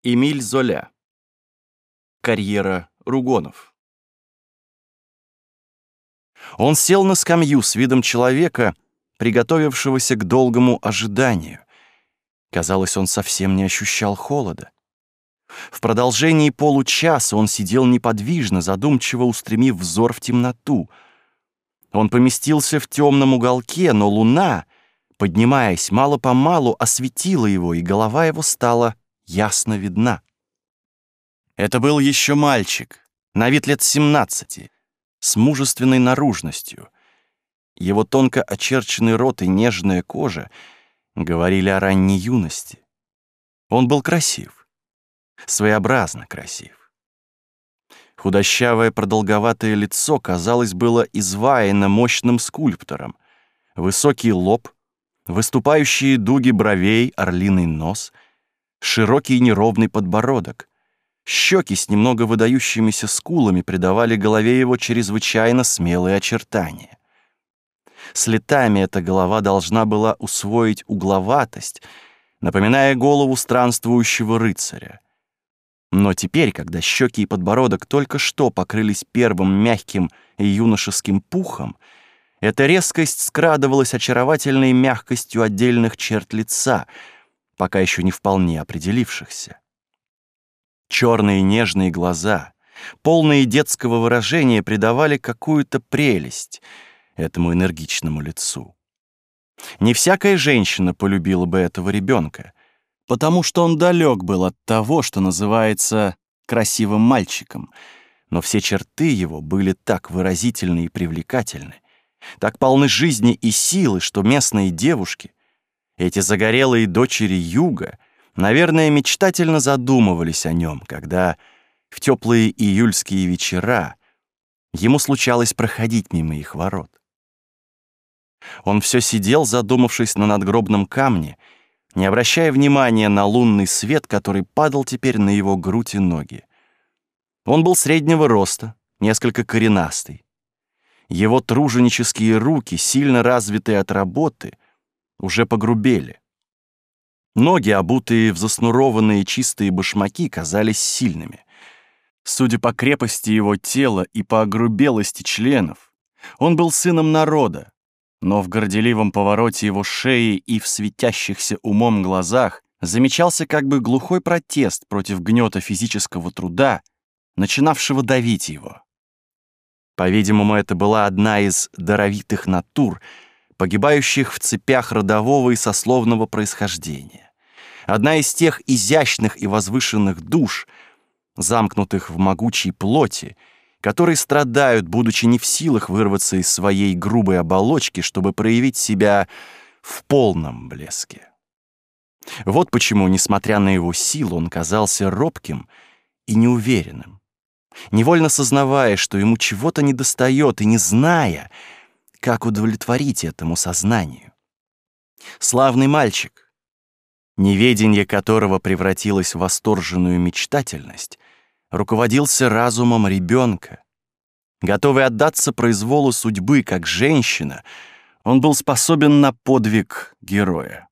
Эмиль Золя. Карьера Ругонов. Он сел на скамью с видом человека, приготовившегося к долгому ожиданию. Казалось, он совсем не ощущал холода. В продолжении получаса он сидел неподвижно, задумчиво устремив взор в темноту. Он поместился в темном уголке, но луна, поднимаясь мало-помалу, осветила его, и голова его стала ясно видна. Это был еще мальчик, на вид лет 17, с мужественной наружностью. Его тонко очерченный рот и нежная кожа говорили о ранней юности. Он был красив, своеобразно красив. Худощавое продолговатое лицо, казалось, было изваяно мощным скульптором. Высокий лоб, выступающие дуги бровей, орлиный нос, широкий неровный подбородок. Щеки с немного выдающимися скулами придавали голове его чрезвычайно смелые очертания. С летами эта голова должна была усвоить угловатость, напоминая голову странствующего рыцаря. Но теперь, когда щеки и подбородок только что покрылись первым мягким и юношеским пухом, эта резкость скрадывалась очаровательной мягкостью отдельных черт лица, пока еще не вполне определившихся. Черные нежные глаза, полные детского выражения, придавали какую-то прелесть этому энергичному лицу. Не всякая женщина полюбила бы этого ребенка, потому что он далек был от того, что называется красивым мальчиком, но все черты его были так выразительны и привлекательны, так полны жизни и силы, что местные девушки, эти загорелые дочери юга, наверное, мечтательно задумывались о нем, когда в теплые июльские вечера ему случалось проходить мимо их ворот. Он все сидел, задумавшись на надгробном камне, не обращая внимания на лунный свет, который падал теперь на его грудь и ноги. Он был среднего роста, несколько коренастый. Его труженические руки, сильно развитые от работы, уже погрубели. Ноги, обутые в заснурованные чистые башмаки, казались сильными. Судя по крепости его тела и по огрубелости членов, он был сыном народа, но в горделивом повороте его шеи и в светящихся умом глазах замечался как бы глухой протест против гнета физического труда, начинавшего давить его. По-видимому, это была одна из даровитых натур, погибающих в цепях родового и сословного происхождения. Одна из тех изящных и возвышенных душ, замкнутых в могучей плоти, которые страдают, будучи не в силах вырваться из своей грубой оболочки, чтобы проявить себя в полном блеске. Вот почему, несмотря на его силу, он казался робким и неуверенным, невольно сознавая, что ему чего-то недостает, и не зная, как удовлетворить этому сознанию. Славный мальчик, неведение которого превратилось в восторженную мечтательность, руководился разумом ребенка. Готовый отдаться произволу судьбы как женщина, он был способен на подвиг героя.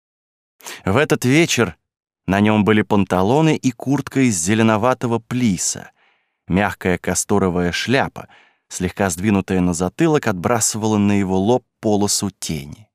В этот вечер на нем были панталоны и куртка из зеленоватого плиса. Мягкая касторовая шляпа, слегка сдвинутая на затылок, отбрасывала на его лоб полосу тени.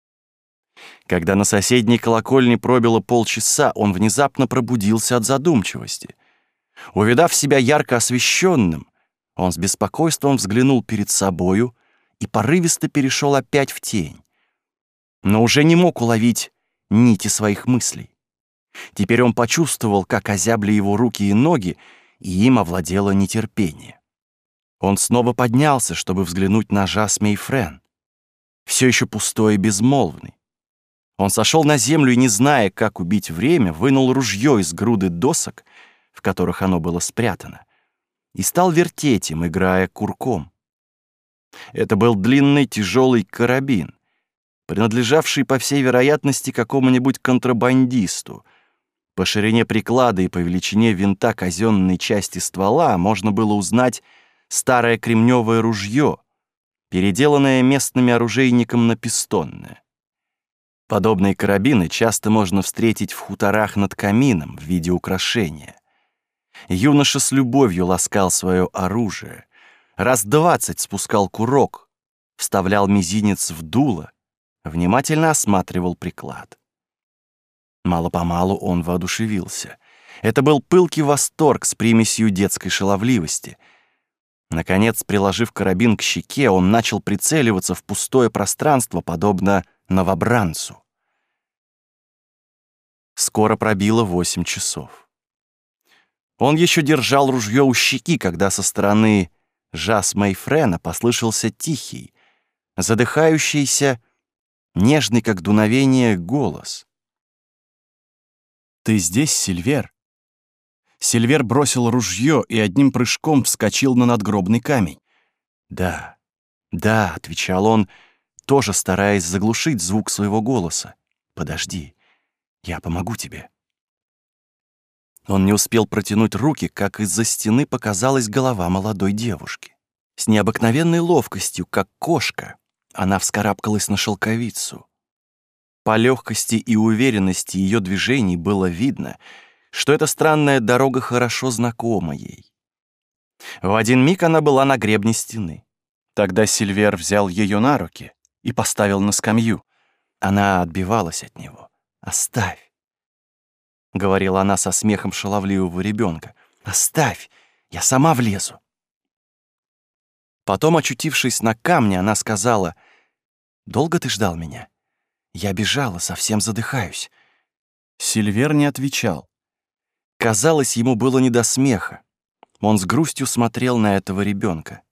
Когда на соседней колокольне пробило полчаса, он внезапно пробудился от задумчивости. Увидав себя ярко освещенным, он с беспокойством взглянул перед собою и порывисто перешел опять в тень, но уже не мог уловить нити своих мыслей. Теперь он почувствовал, как озябли его руки и ноги, и им овладело нетерпение. Он снова поднялся, чтобы взглянуть на Жас Мейфрен, все еще пустой и безмолвный. Он сошел на землю и, не зная, как убить время, вынул ружье из груды досок, в которых оно было спрятано, и стал вертеть им, играя курком. Это был длинный тяжелый карабин, принадлежавший, по всей вероятности, какому-нибудь контрабандисту. По ширине приклада и по величине винта казенной части ствола можно было узнать старое кремневое ружье, переделанное местными оружейником на пистонное. Подобные карабины часто можно встретить в хуторах над камином в виде украшения. Юноша с любовью ласкал свое оружие, раз 20 спускал курок, вставлял мизинец в дуло, внимательно осматривал приклад. Мало-помалу он воодушевился. Это был пылкий восторг с примесью детской шаловливости. Наконец, приложив карабин к щеке, он начал прицеливаться в пустое пространство, подобно новобранцу. Скоро пробило 8 часов. Он еще держал ружье у щеки, когда со стороны Жас Мейфрена послышался тихий, задыхающийся, нежный, как дуновение, голос. «Ты здесь, Сильвер?» Сильвер бросил ружье и одним прыжком вскочил на надгробный камень. «Да, да», — отвечал он, тоже стараясь заглушить звук своего голоса. «Подожди, я помогу тебе». Он не успел протянуть руки, как из-за стены показалась голова молодой девушки. С необыкновенной ловкостью, как кошка, она вскарабкалась на шелковицу. По легкости и уверенности ее движений было видно, что эта странная дорога хорошо знакома ей. В один миг она была на гребне стены. Тогда Сильвер взял ее на руки и поставил на скамью. Она отбивалась от него. «Оставь», — говорила она со смехом шаловливого ребенка. «Оставь, я сама влезу». Потом, очутившись на камне, она сказала: «Долго ты ждал меня? Я бежала, совсем задыхаюсь». Сильвер не отвечал. Казалось, ему было не до смеха. Он с грустью смотрел на этого ребенка.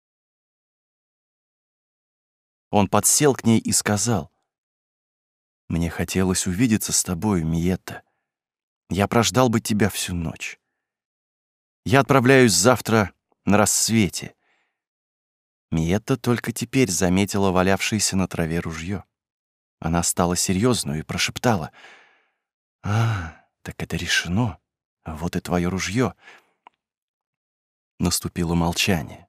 Он подсел к ней и сказал: «Мне хотелось увидеться с тобой, Миетта. Я прождал бы тебя всю ночь. Я отправляюсь завтра на рассвете». Миетта только теперь заметила валявшееся на траве ружье. Она стала серьезную и прошептала: «А, так это решено. Вот и твое ружье». Наступило молчание.